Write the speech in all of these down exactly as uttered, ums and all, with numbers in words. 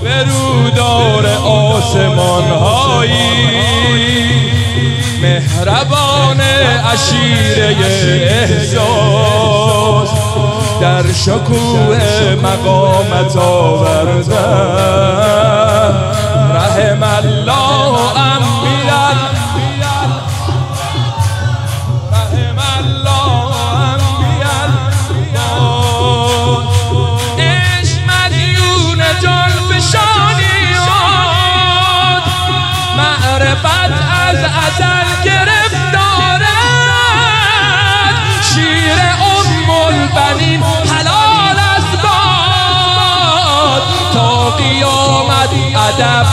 برودار آسمان هایی، مهربان عشیره احساس، در شکوه مقامت آورده. رحم الله انبیاء، رحم الله انبیاء. عشق مدیون جان فشانی شد، معرفت از ازل گرفتارد. شیر ام البنین حلال است باد، تا قیامت ادب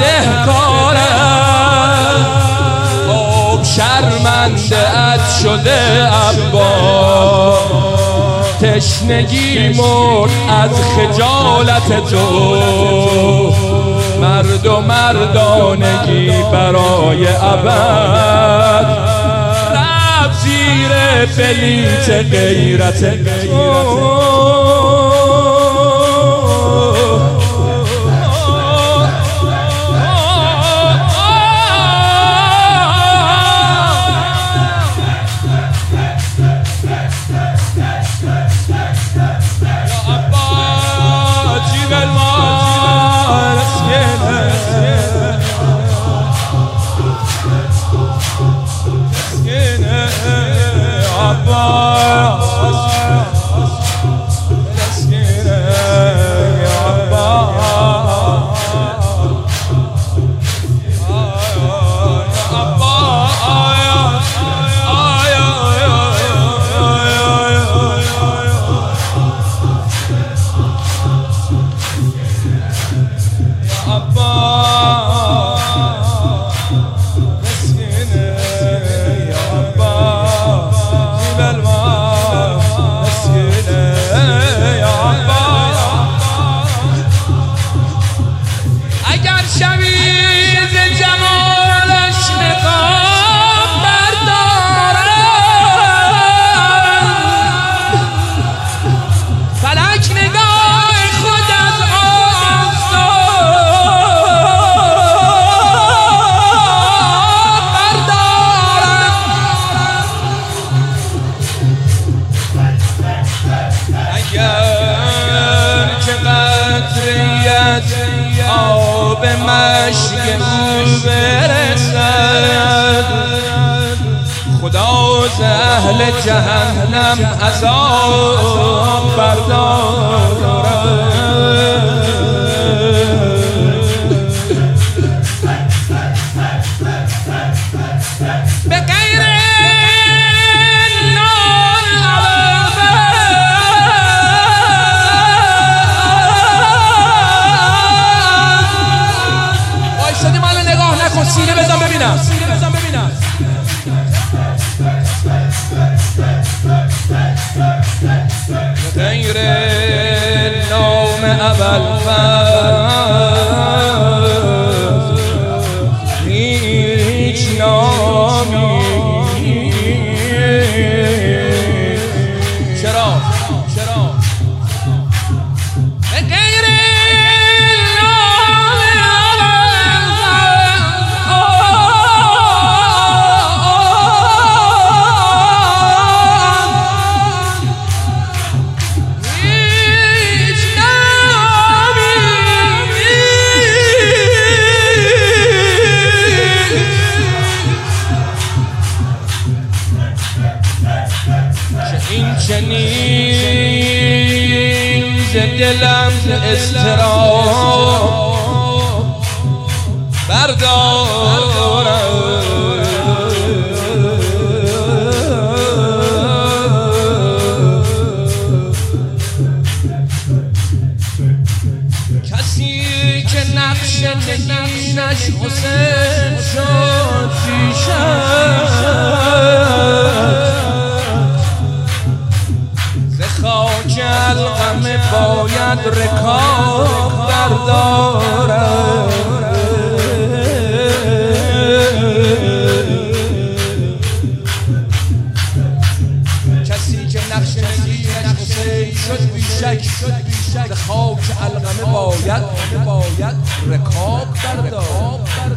بدهکارد. آب شرمنده ات شده عباس، تشنگی مرد از خجالت تو. مرد و مردانگی برای ابد، رفت زیر بلیت غیرت آب مشک او برسد. خدا ز اهل جهنم عذاب بردارد. به غیر سینه بزن ببینم، سینه بزن ببینم. غیر نام ابوالفضل هیچ نامی. چرا؟ چرا؟ غیر این چنین ز دلم اضطراب بردارم. کسی که نقش نگینش حسین شد پیشم، خاک القم باید رکاب بردارد. کسی که نقش نگینش حسین شد بیشک، خاک القم باید باید رکاب بردار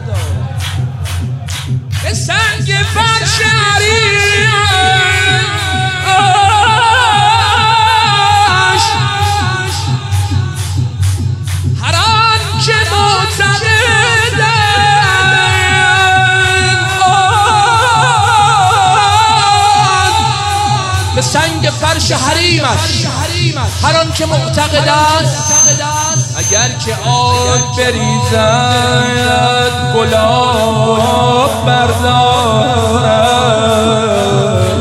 به سنگ فرش حریمش هر آن که به سنگ فرش حریمش هر آن که معتقد است اگر که آب بریزد گلاب بردارد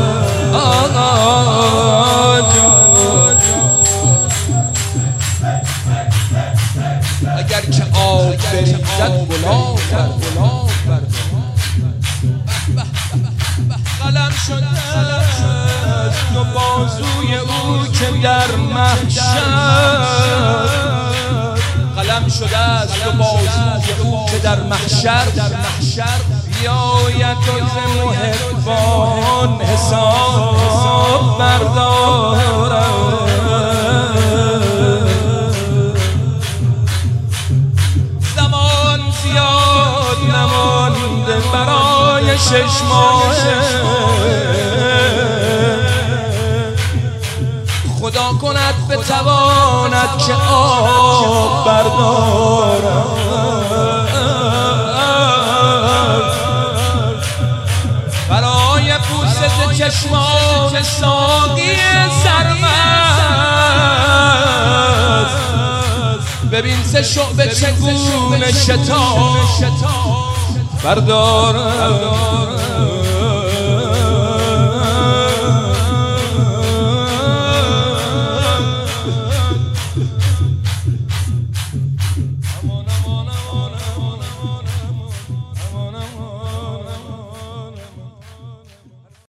اگر که آب بریزد گلاب بردارد قلم شده دو بازوی او که در محشر قلم شده است دو بازوی او که در محشر بیاید و ز محبان حساب بردارد زمان زیاد نمانده برای شش ماه خدا کند بتواند که آب بردارد برای پوست چشمان ساقی سرمست ببین سه شعبه چگونه شتاب بردارد